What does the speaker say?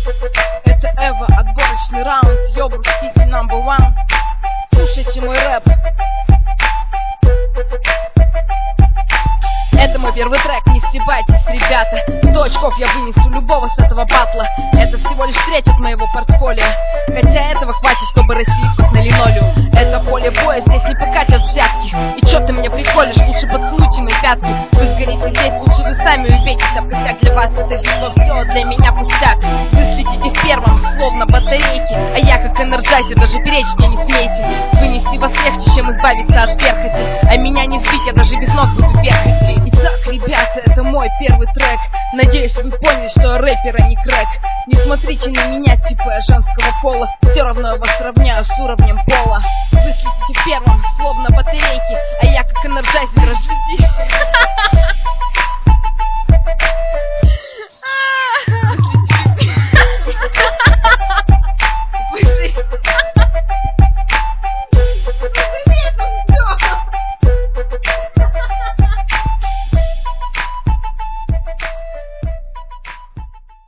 Это Эва, отборочный раунд, Йобру Сити number one. Слушайте мой рэп. Это мой первый трек, не стебайтесь, ребята. 100 очков я вынесу любого с этого батла. Это всего лишь треть от моего портфолио, хотя этого хватит, чтобы расселить вас на линолеум. Это поле боя, здесь не покатят взятки. И чё ты меня приколишь, лучше поцелуйте мои пятки. Вы сгорите здесь, лучше вы сами убейтесь. А пустяк для вас это видно, все для меня пустяк. Вы следите в первом, словно батарейки, а я как энерджайзер, даже беречь мне не смейте. Вынести вас легче, чем избавиться от перхоти, а меня не сбить, я даже без ног буду вверх идти. Итак, ребята, это мой первый трек. Надеюсь, вы поняли, что я рэпер, а не крэк. Не смотрите на меня, типа я женского пола. Все равно я вас сравняю с уровнем пола. Вы следите в первом, словно батарейки, а я как энерджайзер,